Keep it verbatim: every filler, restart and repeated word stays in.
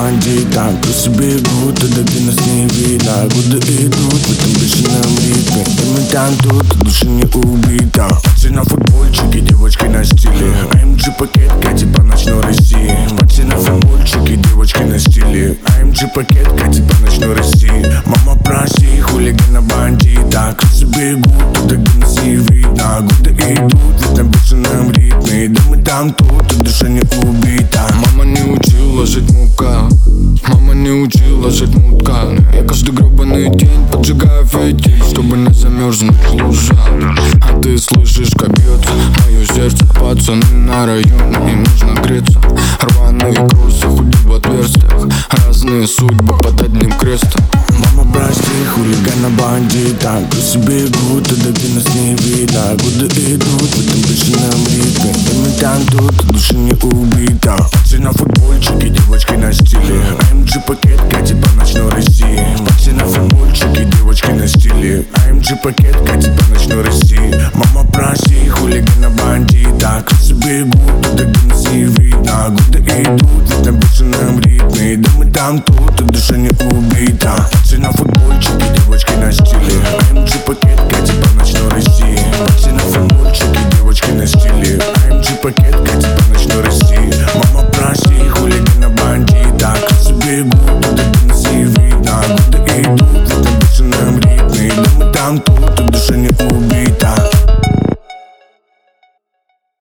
бандитах. Крысы бегут, туда, где нас не видно. Годы идут в этом бешеном ритме. И мы там тут, душа не убита. Все на футбольчике, девочки на стиле. эй эм джи пакетка, типа ночной России. Все на футбольчике, девочки на стиле. эй эм джи пакетка, типа ночной России. Мама проси, хулигана бандита. Крысы бегут, туда, где нас не видно. Годы идут в этом бешеном ритме. Да мы там тут, и душа не убита. Мама не учила жить мука, мама не учила жить мутка. Я каждый гребаный день поджигаю фитиль, чтобы не замерзнуть в лужах. А ты слышишь, как бьется мое сердце. Пацаны на районе, им нужно греться. Рваные кроссы, худи в отверстиях. Разные судьбы под одним крестом. Мама, прости, хулигана бандита. Крысы бегут, туда, где нас не видно. Годы идут в этом бешеном ритме. И мы там тут, душа не убита. Все на футбольчике, девочки на стиле. эй эм джи пакетка, типа ночной России. Все на футбольчике, девочки на стиле. эй эм джи пакетка, типа ночной России. Мама, прости, хулигана бандита. Крысы бегут, туда, где нас не видно. Годы идут в этом бешеном ритме. Да мы там тут, и душа не убита. Все на футбольчике, девочки на стиле. эй эм джи пакетка, типа ночной России. Все на футбольчике.